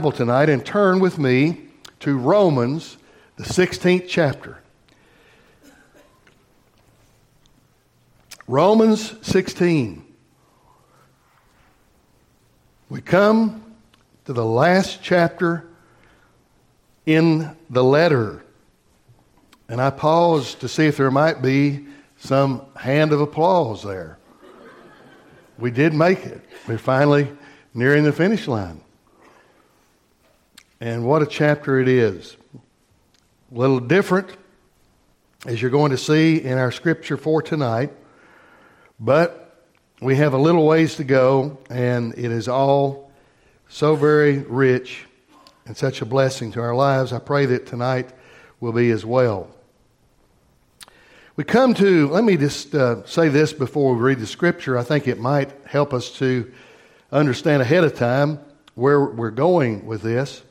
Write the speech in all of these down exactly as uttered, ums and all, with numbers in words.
Tonight and turn with me to Romans, the sixteenth chapter. Romans sixteen. We come to the last chapter in the letter. And I pause to see if there might be some hand of applause there. We did make it. We're finally nearing the finish line. And what a chapter it is. A little different, as you're going to see in our scripture for tonight. But we have a little ways to go, and it is all so very rich and such a blessing to our lives. I pray that tonight will be as well. We come to, let me just uh, say this before we read the scripture. I think it might help us to understand ahead of time where we're going with this.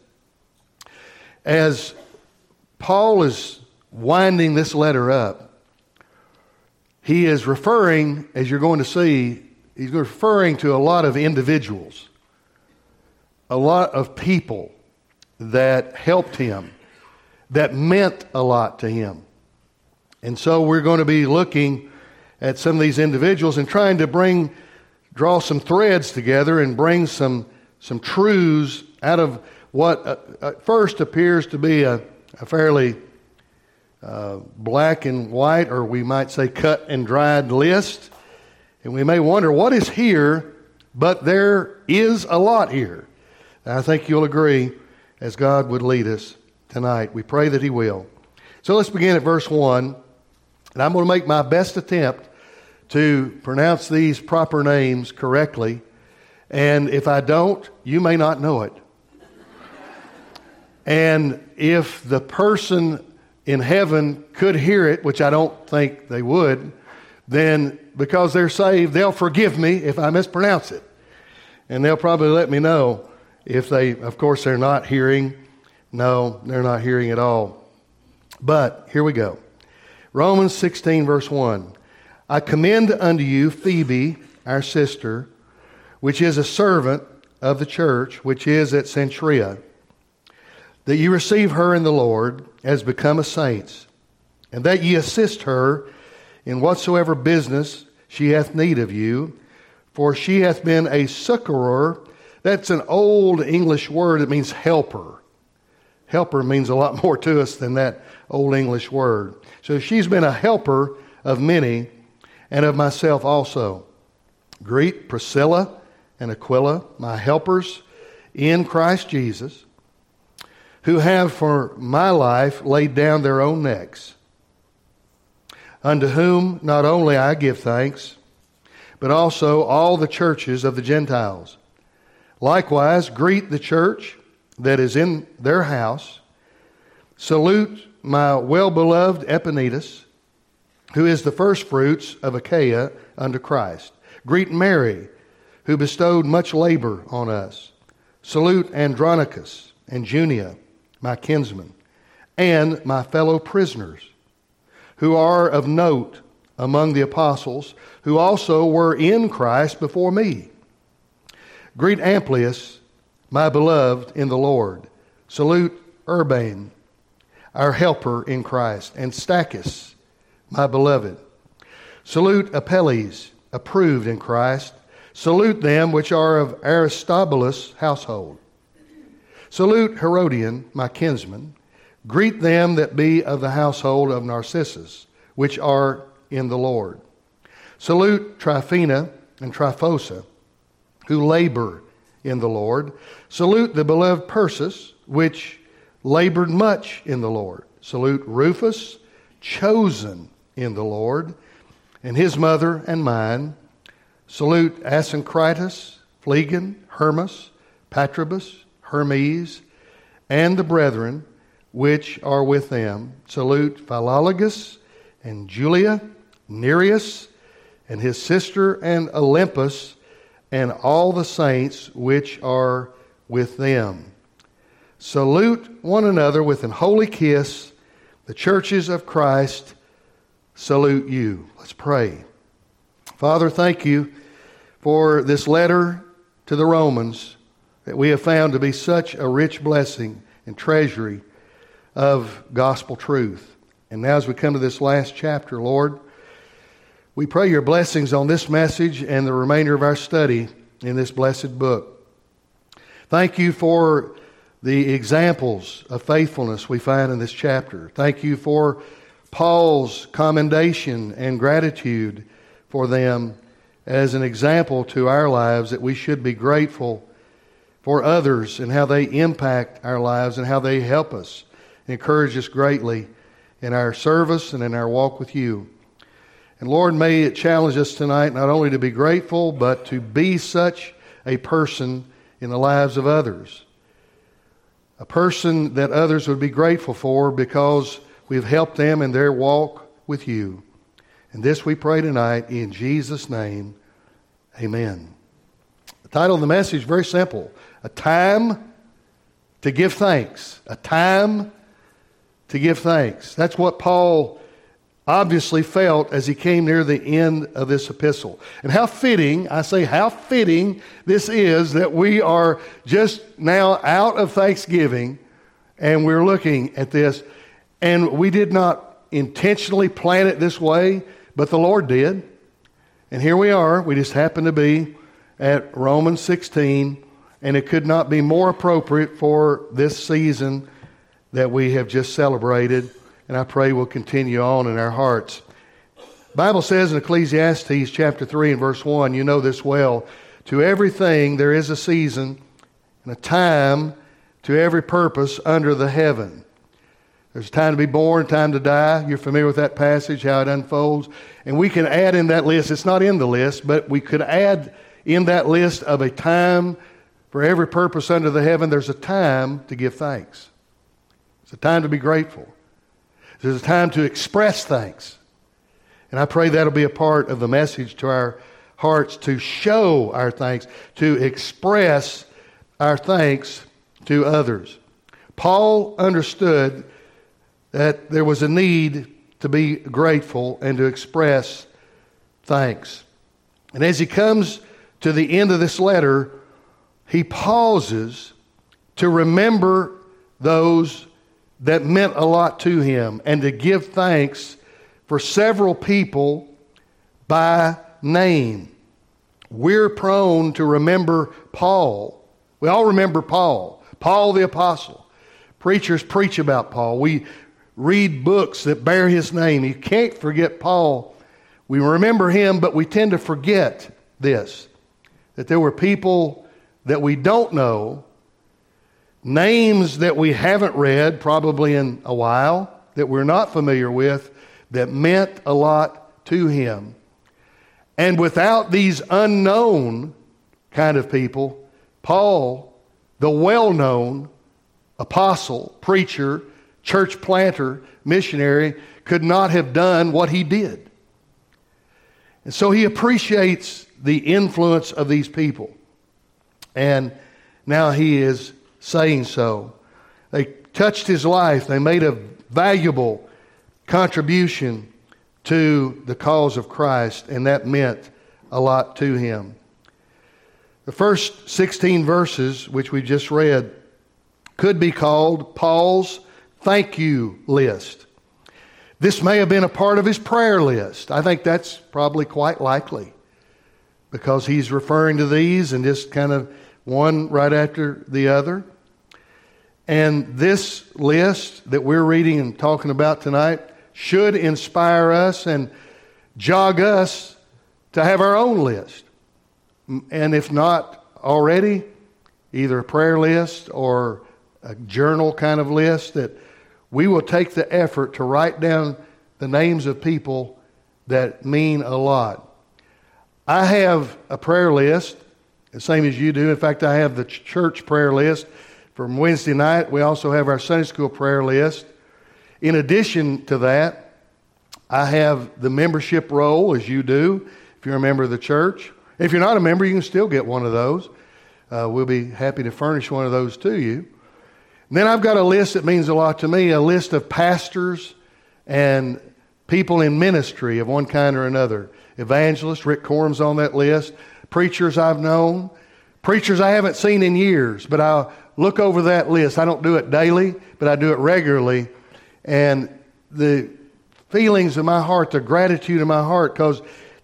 As Paul is winding this letter up, he is referring, as you're going to see, he's referring to a lot of individuals, a lot of people that helped him, that meant a lot to him. And so we're going to be looking at some of these individuals and trying to bring, draw some threads together and bring some, some truths out of what uh, at first appears to be a, a fairly uh, black and white, or we might say cut and dried list. And we may wonder, what is here? But there is a lot here. And I think you'll agree, as God would lead us tonight. We pray that He will. So let's begin at verse one. And I'm going to make my best attempt to pronounce these proper names correctly. And if I don't, you may not know it. And if the person in heaven could hear it, which I don't think they would, then because they're saved, they'll forgive me if I mispronounce it. And they'll probably let me know if they, of course, they're not hearing. No, they're not hearing at all. But here we go. Romans sixteen, verse one. I commend unto you Phoebe, our sister, which is a servant of the church, which is at Cenchrea, that ye receive her in the Lord as become a saints, and that ye assist her in whatsoever business she hath need of you, for she hath been a succorer. That's an old English word that means helper. Helper means a lot more to us than that old English word. So she's been a helper of many, and of myself also. Greet Priscilla and Aquila, my helpers in Christ Jesus, who have for my life laid down their own necks, unto whom not only I give thanks, but also all the churches of the Gentiles. Likewise, greet the church that is in their house. Salute my well-beloved Epaenetus, who is the firstfruits of Achaia unto Christ. Greet Mary, who bestowed much labor on us. Salute Andronicus and Junia, my kinsmen, and my fellow prisoners, who are of note among the apostles, who also were in Christ before me. Greet Amplias, my beloved in the Lord. Salute Urbane, our helper in Christ, and Stachys, my beloved. Salute Apelles, approved in Christ. Salute them which are of Aristobulus' household. Salute Herodian, my kinsman. Greet them that be of the household of Narcissus, which are in the Lord. Salute Tryphena and Tryphosa, who labor in the Lord. Salute the beloved Persis, which labored much in the Lord. Salute Rufus, chosen in the Lord, and his mother and mine. Salute Asyncritus, Phlegon, Hermas, Patrobus, Hermes, and the brethren which are with them. Salute Philologus and Julia, Nereus, and his sister, and Olympus, and all the saints which are with them. Salute one another with an holy kiss. The churches of Christ salute you. Let's pray. Father, thank you for this letter to the Romans, that we have found to be such a rich blessing and treasury of gospel truth. And now as we come to this last chapter, Lord, we pray your blessings on this message and the remainder of our study in this blessed book. Thank you for the examples of faithfulness we find in this chapter. Thank you for Paul's commendation and gratitude for them as an example to our lives, that we should be grateful for others and how they impact our lives and how they help us, encourage us greatly in our service and in our walk with you. And Lord, may it challenge us tonight not only to be grateful, but to be such a person in the lives of others. A person that others would be grateful for because we've helped them in their walk with you. And this we pray tonight in Jesus' name. Amen. The title of the message is very simple. A time to give thanks. A time to give thanks. That's what Paul obviously felt as he came near the end of this epistle. And how fitting, I say how fitting this is that we are just now out of Thanksgiving and we're looking at this. And we did not intentionally plan it this way, but the Lord did. And here we are. We just happen to be at Romans sixteen, and it could not be more appropriate for this season that we have just celebrated. And I pray will continue on in our hearts. The Bible says in Ecclesiastes chapter three and verse one, you know this well, to everything there is a season and a time to every purpose under the heaven. There's a time to be born, time to die. You're familiar with that passage, how it unfolds. And we can add in that list, it's not in the list, but we could add in that list of a time for every purpose under the heaven, there's a time to give thanks. It's a time to be grateful. There's a time to express thanks. And I pray that'll be a part of the message to our hearts, to show our thanks, to express our thanks to others. Paul understood that there was a need to be grateful and to express thanks. And as he comes to the end of this letter, he pauses to remember those that meant a lot to him and to give thanks for several people by name. We're prone to remember Paul. We all remember Paul, Paul the apostle. Preachers preach about Paul. We read books that bear his name. You can't forget Paul. We remember him, but we tend to forget this, that there were people that we don't know, names that we haven't read probably in a while, that we're not familiar with, that meant a lot to him. And without these unknown kind of people, Paul, the well-known apostle, preacher, church planter, missionary, could not have done what he did. And so he appreciates the influence of these people. And now he is saying so. They touched his life. They made a valuable contribution to the cause of Christ, and that meant a lot to him. The first sixteen verses, which we just read, could be called Paul's thank you list. This may have been a part of his prayer list. I think that's probably quite likely, because he's referring to these and just kind of one right after the other. And this list that we're reading and talking about tonight should inspire us and jog us to have our own list. And if not already, either a prayer list or a journal kind of list, that we will take the effort to write down the names of people that mean a lot. I have a prayer list, the same as you do. In fact, I have the church prayer list from Wednesday night. We also have our Sunday school prayer list. In addition to that, I have the membership roll, as you do, if you're a member of the church. If you're not a member, you can still get one of those. Uh, we'll be happy to furnish one of those to you. And then I've got a list that means a lot to me, a list of pastors and people in ministry of one kind or another. Evangelists, Rick Corum's on that list. Preachers I've known, Preachers I haven't seen in years, but I'll look over that list. I don't do it daily, but I do it regularly. And the feelings in my heart, the gratitude in my heart, because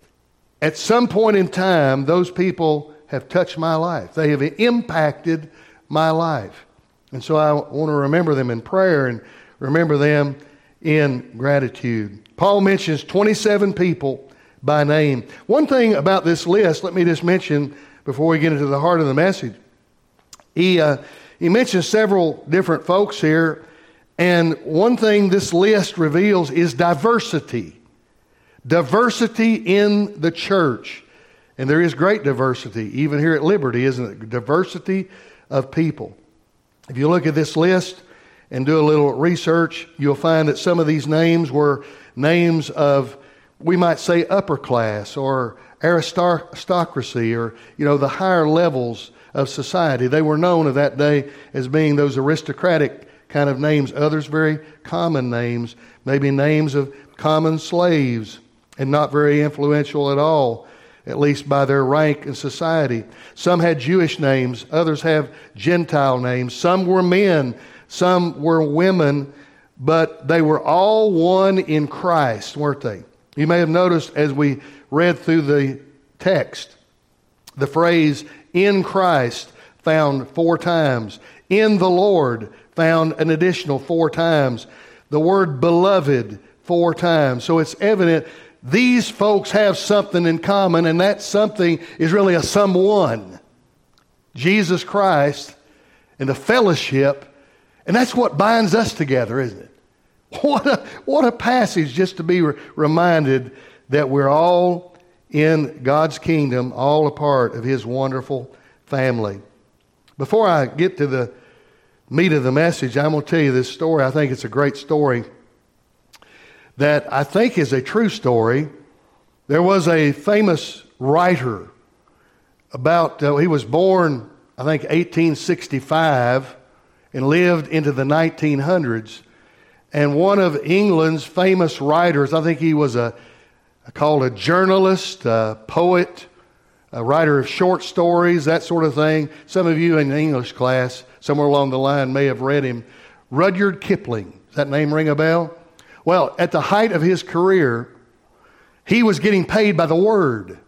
at some point in time, those people have touched my life. They have impacted my life. And so I want to remember them in prayer and remember them in gratitude. Paul mentions twenty-seven people by name. One thing about this list, let me just mention before we get into the heart of the message. He, uh, he mentions several different folks here. And one thing this list reveals is diversity. Diversity in the church. And there is great diversity, even here at Liberty, isn't it? Diversity of people. If you look at this list and do a little research, you'll find that some of these names were names of, we might say, upper class or aristocracy, or, you know, the higher levels of society. They were known of that day as being those aristocratic kind of names. Others very common names, maybe names of common slaves and not very influential at all, at least by their rank in society. Some had Jewish names, others have Gentile names. Some were men, some were women, but they were all one in Christ, weren't they? You may have noticed as we read through the text, the phrase "in Christ" found four times. "In the Lord" found an additional four times. The word "beloved" four times. So it's evident these folks have something in common, and that something is really a someone. Jesus Christ and the fellowship, and that's what binds us together, isn't it? What a, what a passage just to be re- reminded that we're all in God's kingdom, all a part of His wonderful family. Before I get to the meat of the message, I'm going to tell you this story. I think it's a great story that I think is a true story. There was a famous writer about, uh, he was born, I think, eighteen sixty-five and lived into the nineteen hundreds. And one of England's famous writers, I think he was a called a journalist, a poet, a writer of short stories, that sort of thing. Some of you in the English class, somewhere along the line, may have read him. Rudyard Kipling. Does that name ring a bell? Well, at the height of his career, he was getting paid by the word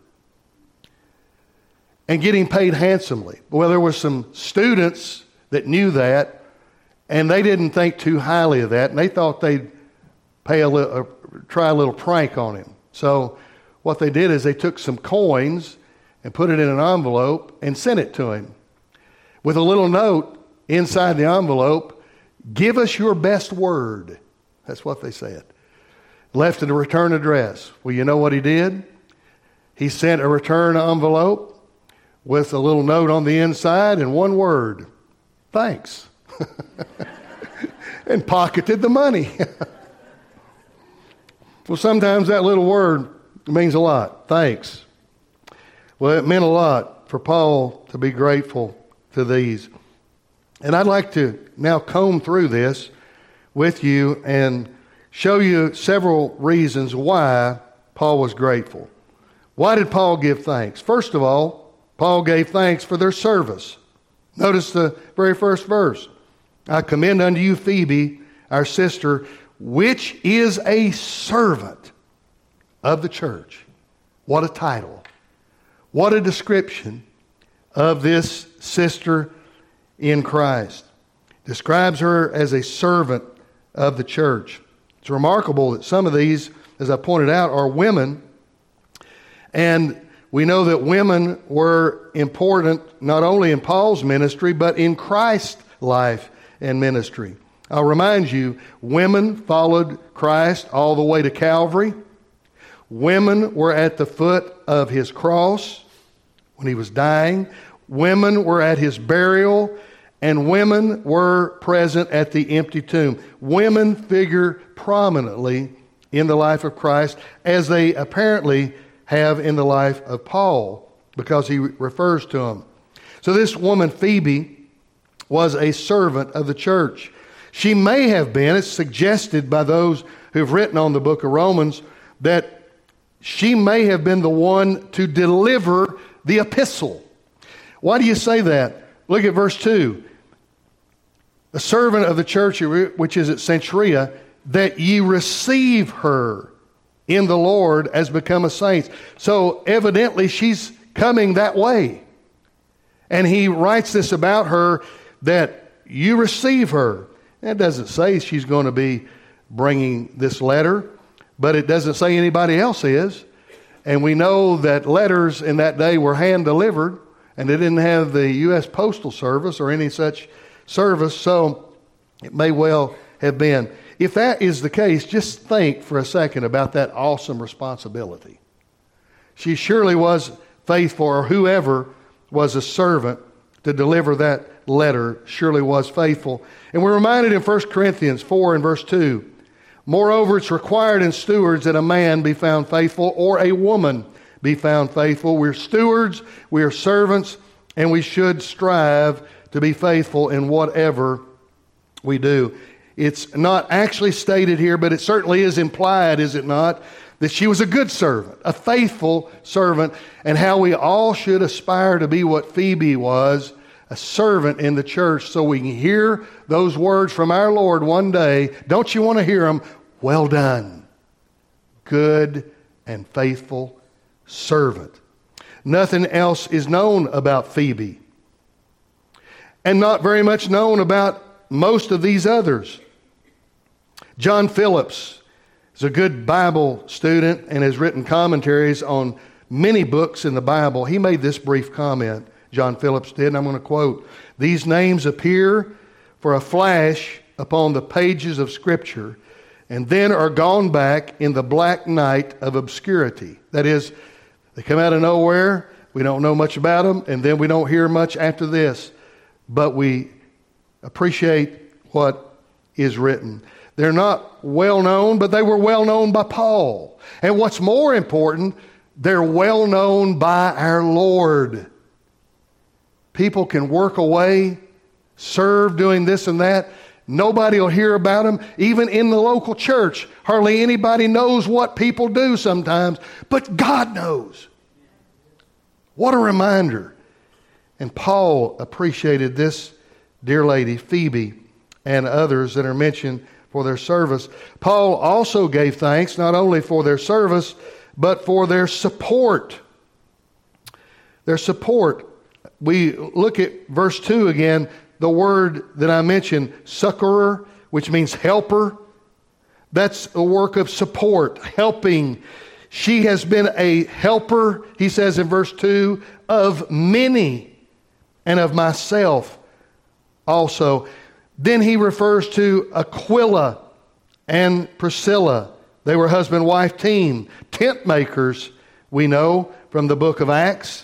and getting paid handsomely. Well, there were some students that knew that, and they didn't think too highly of that, and they thought they'd pay a little, uh, try a little prank on him. So what they did is they took some coins and put it in an envelope and sent it to him with a little note inside the envelope: "Give us your best word." That's what they said. Left in a return address. Well, you know what he did? He sent a return envelope with a little note on the inside and one word: "Thanks." And pocketed the money. Well, sometimes that little word means a lot. Thanks. Well, it meant a lot for Paul to be grateful to these. And I'd like to now comb through this with you and show you several reasons why Paul was grateful. Why did Paul give thanks? First of all, Paul gave thanks for their service. Notice the very first verse. "I commend unto you Phoebe, our sister, which is a servant of the church." What a title. What a description of this sister in Christ. Describes her as a servant of the church. It's remarkable that some of these, as I pointed out, are women. And we know that women were important not only in Paul's ministry, but in Christ's life and ministry. I'll remind you, women followed Christ all the way to Calvary. Women were at the foot of His cross when He was dying. Women were at His burial. And women were present at the empty tomb. Women figure prominently in the life of Christ, as they apparently have in the life of Paul, because he refers to them. So this woman, Phoebe, was a servant of the church. She may have been, it's suggested by those who've written on the book of Romans, that she may have been the one to deliver the epistle. Why do you say that? Look at verse two. A servant of the church which is at Cenchrea, that ye receive her in the Lord as become a saint. So evidently she's coming that way. And he writes this about her, that you receive her. It doesn't say she's going to be bringing this letter, but it doesn't say anybody else is. And we know that letters in that day were hand delivered, and they didn't have the U S Postal Service or any such service, so it may well have been. If that is the case, just think for a second about that awesome responsibility. She surely was faithful, or whoever was a servant to deliver that letter surely was faithful. And we're reminded in First Corinthians four and verse two, moreover, it's required in stewards that a man be found faithful, or a woman be found faithful. We're stewards, we are servants, and we should strive to be faithful in whatever we do. It's not actually stated here, but it certainly is implied, is it not, that she was a good servant, a faithful servant, and how we all should aspire to be what Phoebe was, a servant in the church, so we can hear those words from our Lord one day. Don't you want to hear them? Well done, good and faithful servant. Nothing else is known about Phoebe, and not very much known about most of these others. John Phillips is a good Bible student and has written commentaries on many books in the Bible. He made this brief comment, John Phillips did, and I'm going to quote, "These names appear for a flash upon the pages of Scripture, and then are gone back in the black night of obscurity." That is, they come out of nowhere, we don't know much about them, and then we don't hear much after this, but we appreciate what is written. They're not well known, but they were well known by Paul. And what's more important, they're well known by our Lord. People can work away, serve doing this and that. Nobody will hear about them. Even in the local church, hardly anybody knows what people do sometimes, but God knows. What a reminder. And Paul appreciated this dear lady, Phoebe, and others that are mentioned for their service. Paul also gave thanks not only for their service, but for their support. Their support. We look at verse two again, the word that I mentioned, succorer, which means helper. That's a work of support, helping. She has been a helper, he says in verse two, of many, and of myself also. Then he refers to Aquila and Priscilla. They were husband-wife team, tent makers, we know from the book of Acts.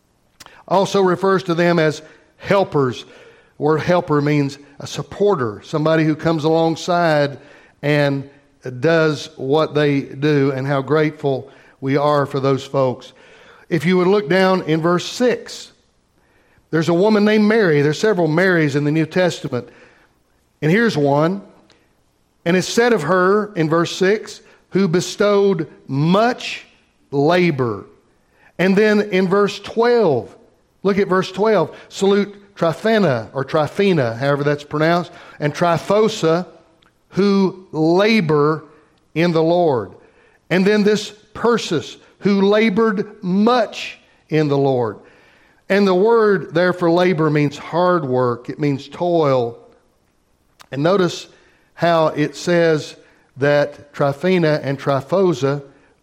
Also refers to them as helpers. The word helper means a supporter, somebody who comes alongside and does what they do, and how grateful we are for those folks. If you would look down in verse six, there's a woman named Mary. There's several Marys in the New Testament. And here's one. And it's said of her in verse six, who bestowed much labor. And then in verse twelve, look at verse twelve. Salute Tryphena, or Tryphena, however that's pronounced, and Tryphosa, who labor in the Lord. And then this Persis, who labored much in the Lord. And the word there for labor means hard work. It means toil. And notice how it says that Tryphena and Tryphosa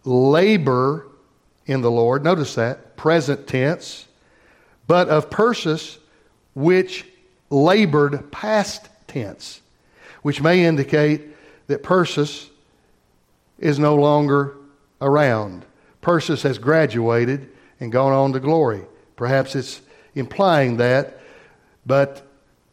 labor in the Lord. Notice that, present tense. But of Persis, which labored, past tense, which may indicate that Persis is no longer around. Persis has graduated and gone on to glory. Perhaps it's implying that, but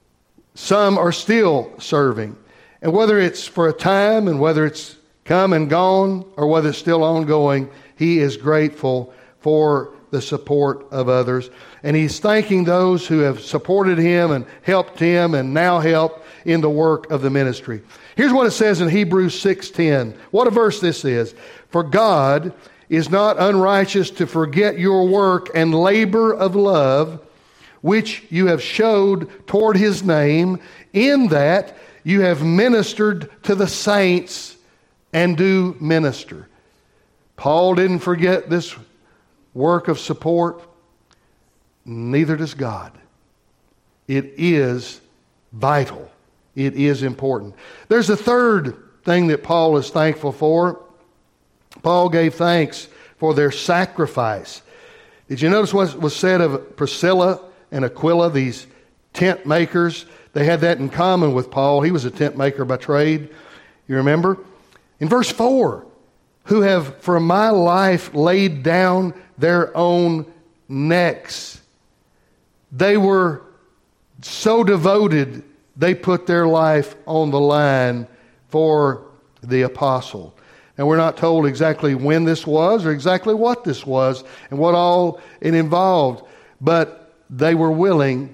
some are still serving. And whether it's for a time and whether it's come and gone or whether it's still ongoing, he is grateful for the support of others. And he's thanking those who have supported him and helped him and now help in the work of the ministry. Here's what it says in Hebrews six ten. What a verse this is. For God is not unrighteous to forget your work and labor of love, which you have showed toward his name, in that you have ministered to the saints and do minister. Paul didn't forget this work of support. Neither does God. It is vital. It is important. There's a third thing that Paul is thankful for. Paul gave thanks for their sacrifice. Did you notice what was said of Priscilla and Aquila, these tent makers? They had that in common with Paul. He was a tent maker by trade. You remember? In verse four, who have for my life laid down their own necks. They were so devoted, they put their life on the line for the apostle. And we're not told exactly when this was or exactly what this was and what all it involved, but they were willing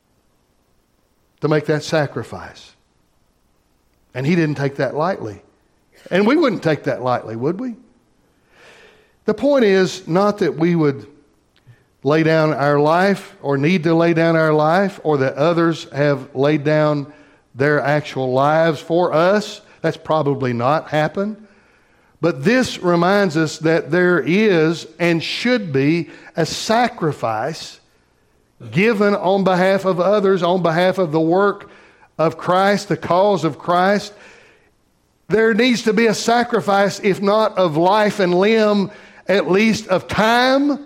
to make that sacrifice. And he didn't take that lightly. And we wouldn't take that lightly, would we? The point is not that we would lay down our life or need to lay down our life, or that others have laid down their actual lives for us. That's probably not happened. But this reminds us that there is and should be a sacrifice given on behalf of others, on behalf of the work of Christ, the cause of Christ. There needs to be a sacrifice, if not of life and limb, at least of time.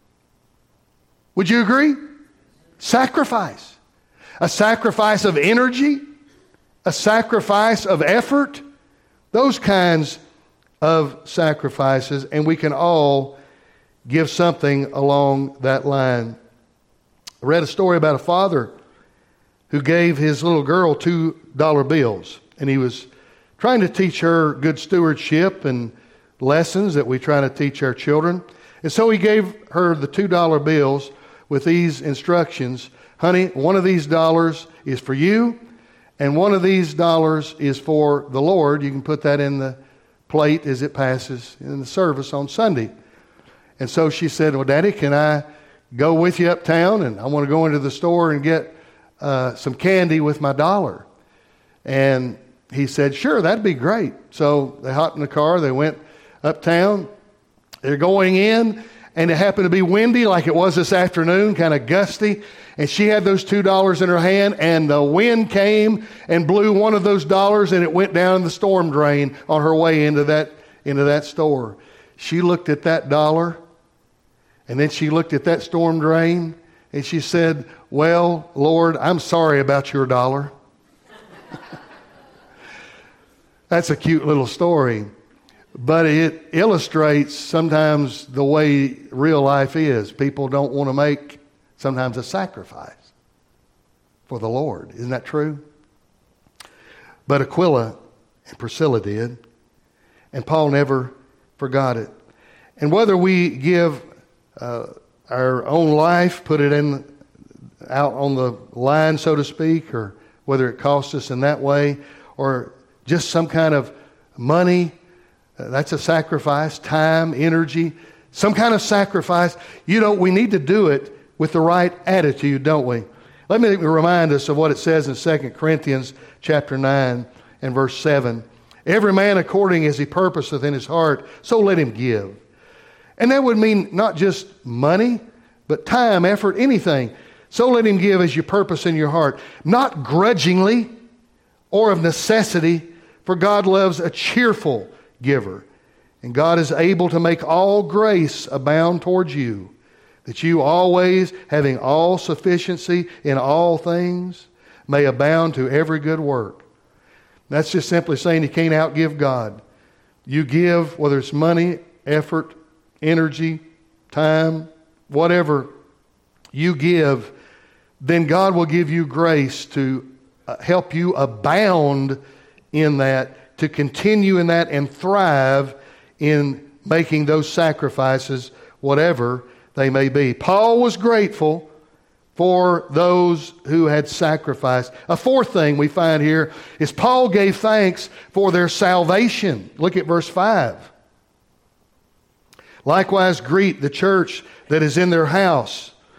Would you agree? Sacrifice. A sacrifice of energy. A sacrifice of effort. Those kinds of sacrifices. And we can all give something along that line. I read a story about a father who gave his little girl two dollar bills. And he was trying to teach her good stewardship and lessons that we try to teach our children. And so he gave her the two dollar bills with these instructions. Honey, one of these dollars is for you, and one of these dollars is for the Lord. You can put that in the plate as it passes in the service on Sunday. And so she said, well, Daddy, can I go with you uptown? And I want to go into the store and get uh, some candy with my dollar. And he said, sure, that'd be great. So they hopped in the car. They went uptown. They're going in, and it happened to be windy like it was this afternoon, kind of gusty. And she had those two dollars in her hand, and the wind came and blew one of those dollars, and it went down the storm drain on her way into that, into that store. She looked at that dollar, and then she looked at that storm drain, and she said, well, Lord, I'm sorry about your dollar. That's a cute little story. But it illustrates sometimes the way real life is. People don't want to make sometimes a sacrifice for the Lord. Isn't that true? But Aquila and Priscilla did. And Paul never forgot it. And whether we give uh, our own life, put it in out on the line, so to speak, or whether it costs us in that way, or just some kind of money, Uh, that's a sacrifice, time, energy, some kind of sacrifice. You know, we need to do it with the right attitude, don't we? Let me remind us of what it says in Second Corinthians chapter nine and verse seven. Every man according as he purposeth in his heart, so let him give. And that would mean not just money, but time, effort, anything. So let him give as you purpose in your heart, not grudgingly or of necessity, for God loves a cheerful giver. And God is able to make all grace abound towards you, that you always, having all sufficiency in all things, may abound to every good work. That's just simply saying you can't outgive God. You give, whether it's money, effort, energy, time, whatever you give, then God will give you grace to help you abound in that, to continue in that and thrive in making those sacrifices, whatever they may be. Paul was grateful for those who had sacrificed. A fourth thing we find here is Paul gave thanks for their salvation. Look at verse five. Likewise greet the church that is in their house.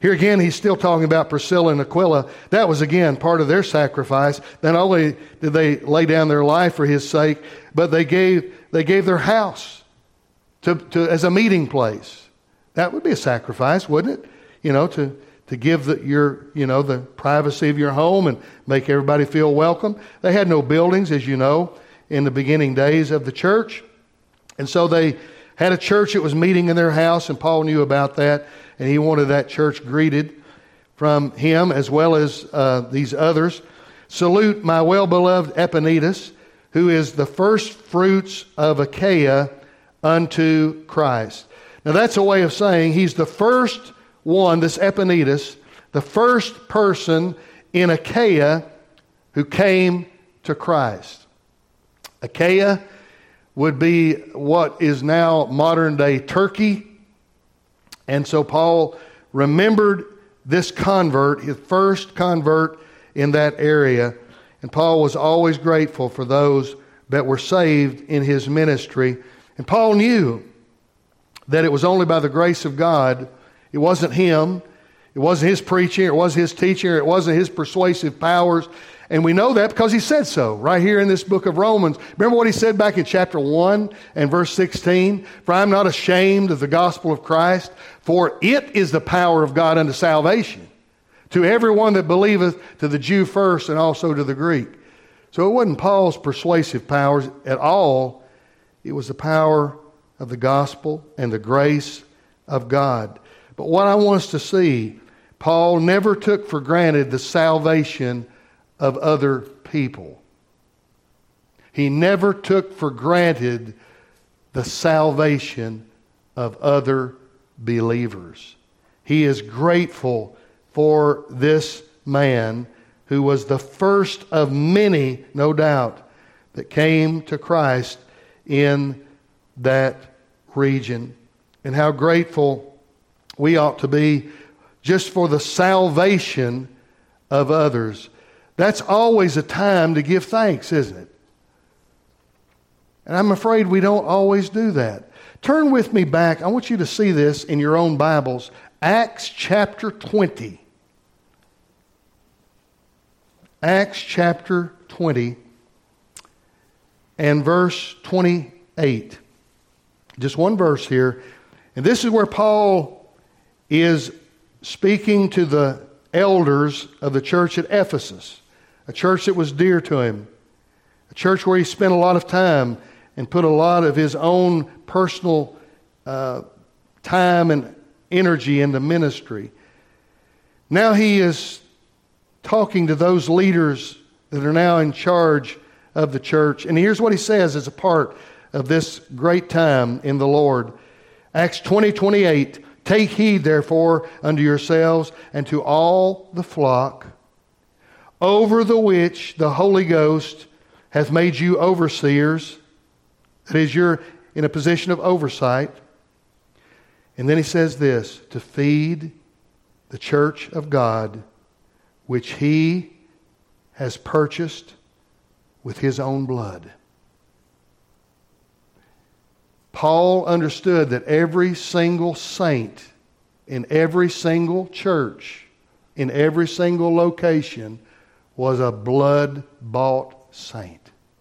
Here again, he's still talking about Priscilla and Aquila. That was, again, part of their sacrifice. Not only did they lay down their life for his sake, but they gave they gave their house to, to as a meeting place. That would be a sacrifice, wouldn't it? You know, to, to give the, your, you know, the privacy of your home and make everybody feel welcome. They had no buildings, as you know, in the beginning days of the church. And so they had a church that was meeting in their house, and Paul knew about that. And he wanted that church greeted from him as well as uh, these others. Salute my well-beloved Epaenetus, who is the first fruits of Achaia unto Christ. Now that's a way of saying he's the first one, this Epaenetus, the first person in Achaia who came to Christ. Achaia would be what is now modern-day Turkey. And so Paul remembered this convert, his first convert in that area. And Paul was always grateful for those that were saved in his ministry. And Paul knew that it was only by the grace of God. It wasn't him. It wasn't his preaching. It wasn't his teaching. It wasn't his persuasive powers. And we know that because he said so right here in this book of Romans. Remember what he said back in chapter one and verse sixteen? For I am not ashamed of the gospel of Christ, for it is the power of God unto salvation to everyone that believeth, to the Jew first and also to the Greek. So it wasn't Paul's persuasive powers at all. It was the power of the gospel and the grace of God. But what I want us to see, Paul never took for granted the salvation of other people. He never took for granted the salvation of other believers. He is grateful for this man who was the first of many, no doubt, that came to Christ in that region. And how grateful we ought to be just for the salvation of others. That's always a time to give thanks, isn't it? And I'm afraid we don't always do that. Turn with me back. I want you to see this in your own Bibles. Acts chapter twenty. Acts chapter twenty and verse twenty-eight. Just one verse here. And this is where Paul is speaking to the elders of the church at Ephesus, a church that was dear to him, a church where he spent a lot of time and put a lot of his own personal uh, time and energy into ministry. Now he is talking to those leaders that are now in charge of the church. And here's what he says as a part of this great time in the Lord. Acts twenty, twenty-eight. Take heed, therefore, unto yourselves and to all the flock, over the which the Holy Ghost hath made you overseers. That is, you're in a position of oversight. And then he says this, to feed the church of God, which he has purchased with his own blood. Paul understood that every single saint in every single church, in every single location, was a blood-bought saint.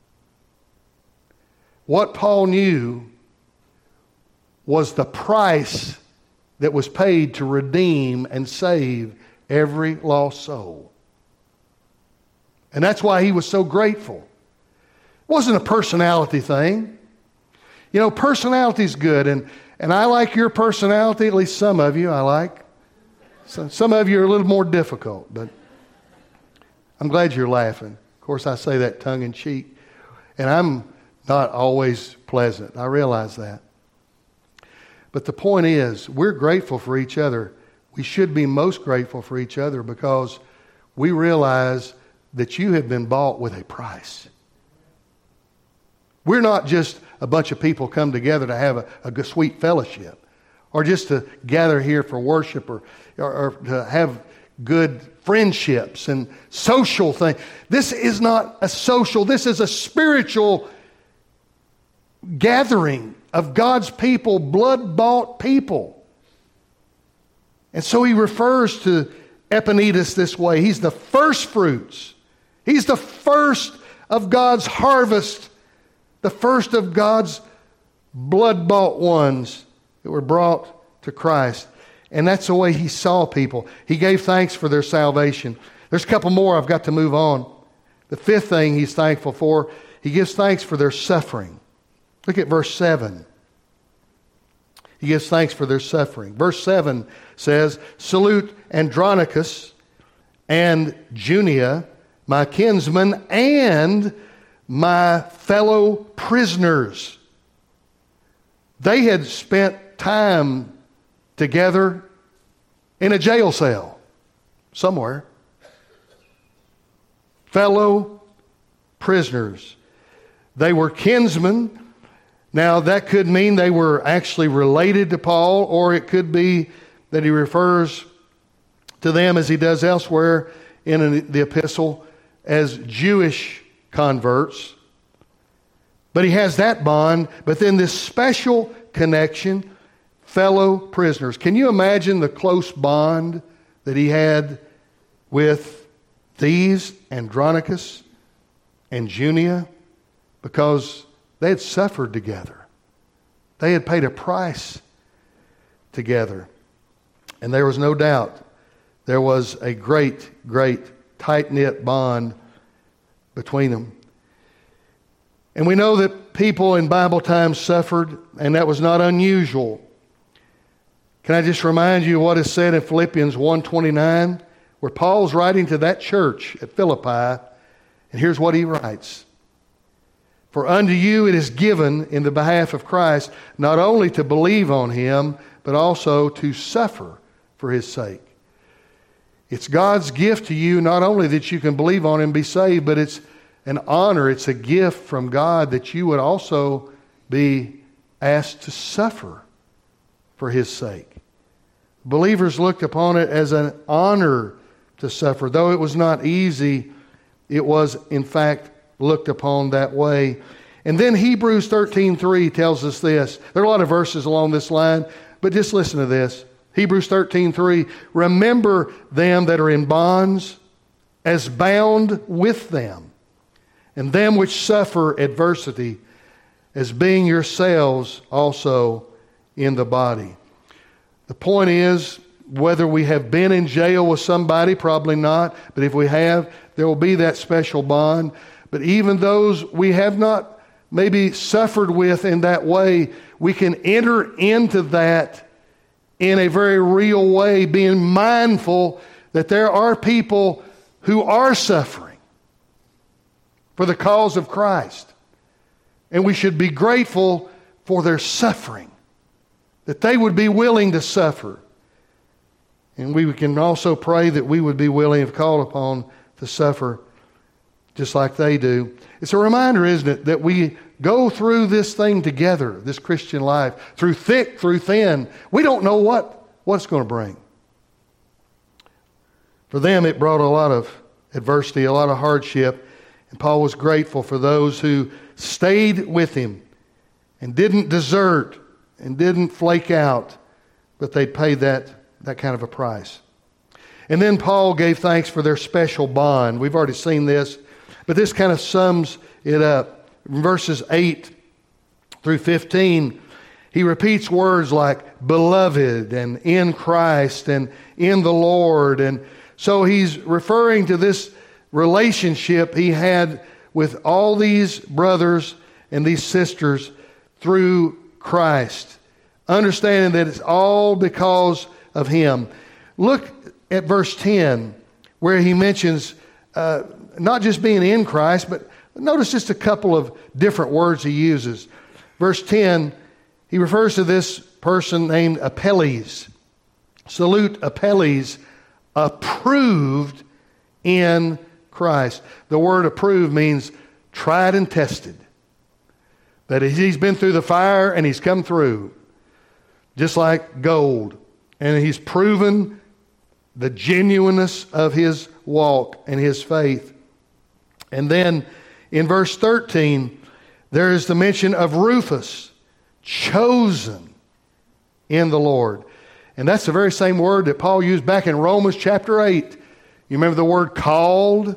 What Paul knew was the price that was paid to redeem and save every lost soul. And that's why he was so grateful. It wasn't a personality thing. You know, personality's good, and, and I like your personality, at least some of you I like. So, some of you are a little more difficult, but I'm glad you're laughing. Of course, I say that tongue in cheek, and I'm not always pleasant. I realize that. But the point is, we're grateful for each other. We should be most grateful for each other because we realize that you have been bought with a price. We're not just a bunch of people come together to have a, a good, sweet fellowship, or just to gather here for worship, or, or, or to have good friendships and social things. This is not a social, this is a spiritual gathering of God's people, blood-bought people. And so he refers to Epaenetus this way. He's the first fruits. He's the first of God's harvest, the first of God's blood-bought ones that were brought to Christ. And that's the way he saw people. He gave thanks for their salvation. There's a couple more. I've got to move on. The fifth thing he's thankful for, he gives thanks for their suffering. Look at verse seven. He gives thanks for their suffering. Verse seven says, "Salute Andronicus and Junia, my kinsmen, and my fellow prisoners." They had spent time together in a jail cell somewhere. Fellow prisoners. They were kinsmen. Now, that could mean they were actually related to Paul, or it could be that he refers to them, as he does elsewhere in the epistle, as Jewish converts. But he has that bond, but then this special connection, fellow prisoners. Can you imagine the close bond that he had with these, Andronicus and Junia? Because they had suffered together. They had paid a price together. And there was no doubt there was a great, great tight-knit bond between them. And we know that people in Bible times suffered, and that was not unusual. Can I just remind you of what is said in Philippians one twenty-nine, where Paul's writing to that church at Philippi, and here's what he writes. "For unto you it is given in the behalf of Christ, not only to believe on him, but also to suffer for his sake." It's God's gift to you, not only that you can believe on him and be saved, but it's an honor, it's a gift from God that you would also be asked to suffer for his sake. Believers looked upon it as an honor to suffer. Though it was not easy, it was in fact looked upon that way. And then Hebrews thirteen three tells us this. There are a lot of verses along this line, but just listen to this. Hebrews thirteen three, "Remember them that are in bonds as bound with them, and them which suffer adversity, as being yourselves also in the body." The point is, whether we have been in jail with somebody, probably not, but if we have, there will be that special bond. But even those we have not maybe suffered with in that way, we can enter into that in a very real way, being mindful that there are people who are suffering for the cause of Christ. And we should be grateful for their suffering, that they would be willing to suffer. And we can also pray that we would be willing, if called upon, to suffer just like they do. It's a reminder, isn't it, that we go through this thing together, this Christian life, through thick, through thin. We don't know what, what it's going to bring. For them, it brought a lot of adversity, a lot of hardship. And Paul was grateful for those who stayed with him and didn't desert and didn't flake out, but they paid that, that kind of a price. And then Paul gave thanks for their special bond. We've already seen this, but this kind of sums it up. In verses eight through fifteen, he repeats words like beloved and in Christ and in the Lord. And so he's referring to this relationship he had with all these brothers and these sisters through Christ, understanding that it's all because of him. Look at verse ten, where he mentions uh, not just being in Christ, but notice just a couple of different words he uses. Verse ten, he refers to this person named Apelles. Salute Apelles, approved in Christ. The word approved means tried and tested. That he's been through the fire and he's come through, just like gold. And he's proven the genuineness of his walk and his faith. And then in verse thirteen, there is the mention of Rufus, chosen in the Lord. And that's the very same word that Paul used back in Romans chapter eight. You remember the word called?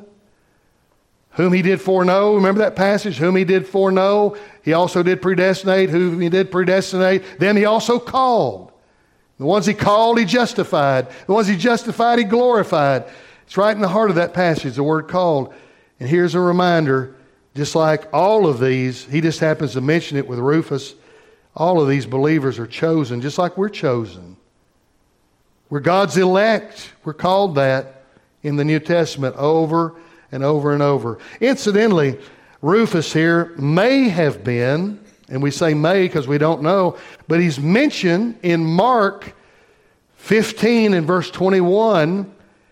Whom he did foreknow. Remember that passage? Whom he did foreknow. He also did predestinate. Whom he did predestinate. Them he also called. The ones he called, he justified. The ones he justified, he glorified. It's right in the heart of that passage, the word called. And here's a reminder, just like all of these, he just happens to mention it with Rufus, all of these believers are chosen, just like we're chosen. We're God's elect. We're called that in the New Testament over and over and over. Incidentally, Rufus here may have been, and we say may because we don't know, but he's mentioned in Mark fifteen and verse twenty-one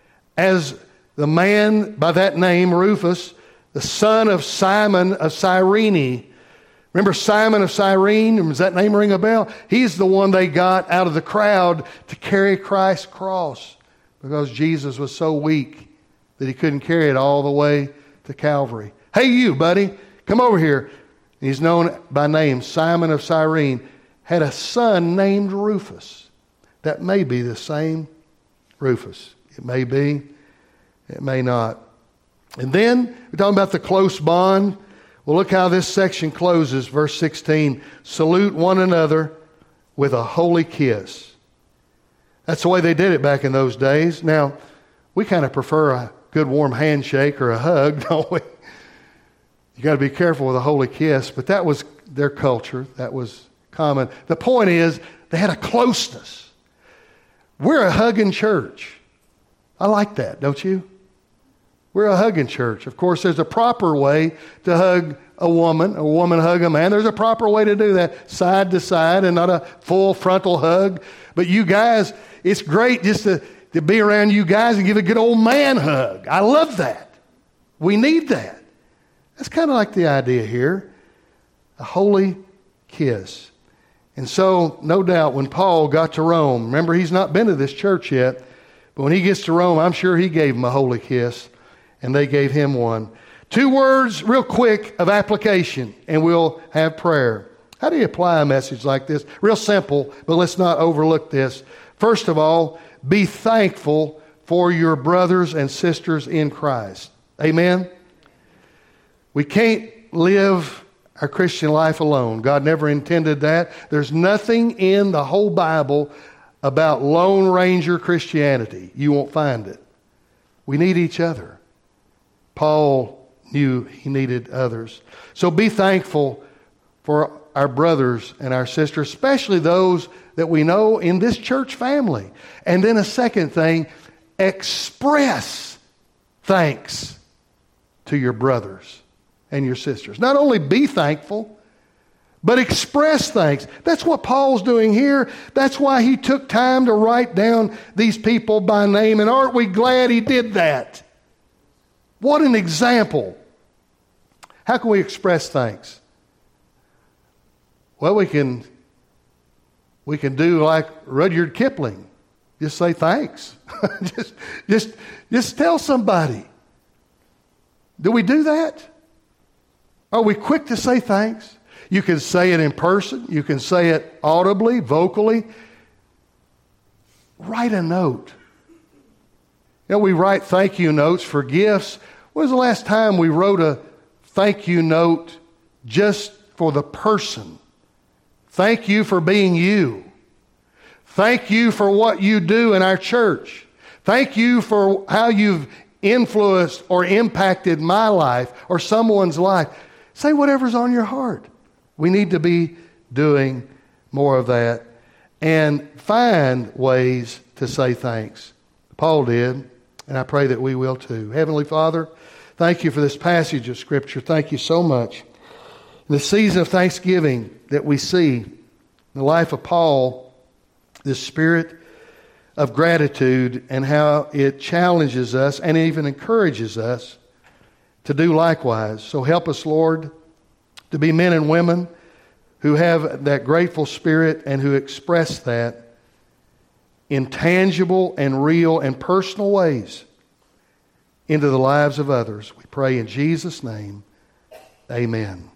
as the man by that name, Rufus, the son of Simon of Cyrene. Remember Simon of Cyrene? Does that name ring a bell? He's the one they got out of the crowd to carry Christ's cross because Jesus was so weak that he couldn't carry it all the way to Calvary. Hey, you, buddy, come over here. He's known by name, Simon of Cyrene, had a son named Rufus. That may be the same Rufus. It may be. It may not. And then we're talking about the close bond. Well, look how this section closes, verse sixteen. Salute one another with a holy kiss. That's the way they did it back in those days. Now, we kind of prefer a good warm handshake or a hug, don't we? You got to be careful with a holy kiss, but that was their culture. That was common. The point is, they had a closeness. We're a hugging church. I like that, don't you? We're a hugging church. Of course, there's a proper way to hug a woman, a woman hug a man. There's a proper way to do that, side to side and not a full frontal hug. But you guys, it's great just to, to be around you guys and give a good old man hug. I love that. We need that. That's kind of like the idea here, a holy kiss. And so, no doubt, when Paul got to Rome, remember he's not been to this church yet, but when he gets to Rome, I'm sure he gave them a holy kiss, and they gave him one. Two words real quick of application, and we'll have prayer. How do you apply a message like this? Real simple, but let's not overlook this. First of all, be thankful for your brothers and sisters in Christ. Amen? We can't live our Christian life alone. God never intended that. There's nothing in the whole Bible about Lone Ranger Christianity. You won't find it. We need each other. Paul knew he needed others. So be thankful for our brothers and our sisters, especially those that we know in this church family. And then a second thing, express thanks to your brothers and your sisters. Not only be thankful, but express thanks. That's what Paul's doing here. That's why he took time to write down these people by name. And aren't we glad he did that? What an example. How can we express thanks? Well, we can we can do like Rudyard Kipling. Just say thanks. just, just, just tell somebody. Do we do that? Are we quick to say thanks? You can say it in person. You can say it audibly, vocally. Write a note. You know, we write thank you notes for gifts. When was the last time we wrote a thank you note just for the person? Thank you for being you. Thank you for what you do in our church. Thank you for how you've influenced or impacted my life or someone's life. Say whatever's on your heart. We need to be doing more of that and find ways to say thanks. Paul did, and I pray that we will too. Heavenly Father, thank you for this passage of Scripture. Thank you so much. In the season of Thanksgiving that we see in the life of Paul, this spirit of gratitude and how it challenges us and even encourages us to do likewise. So help us, Lord, to be men and women who have that grateful spirit and who express that in tangible and real and personal ways into the lives of others. We pray in Jesus' name. Amen.